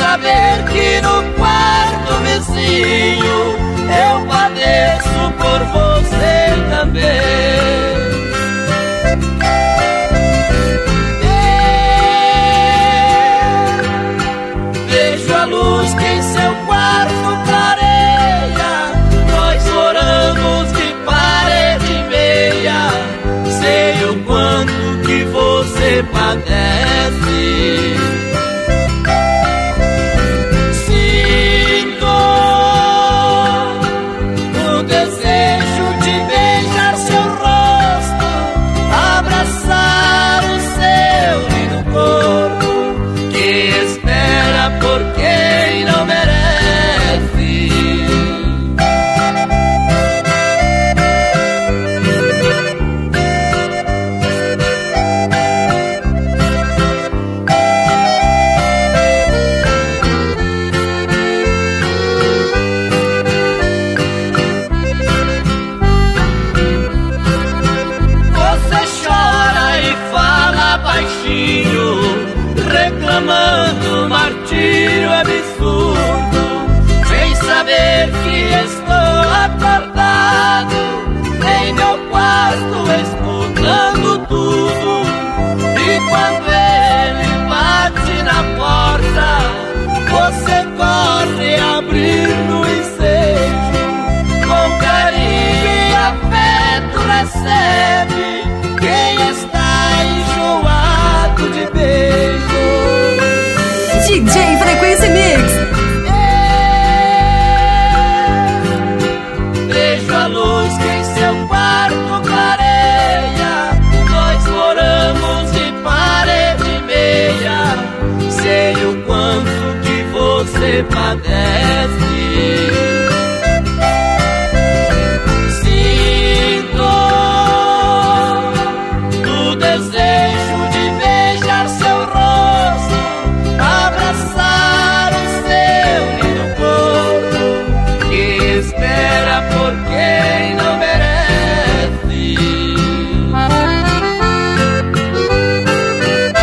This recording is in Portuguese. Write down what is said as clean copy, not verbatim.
saber que no quarto vizinho eu padeço por você também. Vejo a luz que em seu quarto clareia, nós moramos de parede e meia. Sei o quanto que você padece. Sinto o desejo de beijar seu rosto, abraçar o seu lindo corpo, que espera por quem não merece. Reclamando martírio absurdo, sem saber que estou acordado em meu quarto escutando tudo. E quando ele bate na porta, você corre a abrir no ensejo. Com carinho e afeto recebe quem está enjoado de beijo. DJ Frequência Mix. Vejo a luz que em seu quarto clareia, nós moramos de parede e meia. Sei o quanto que você padece.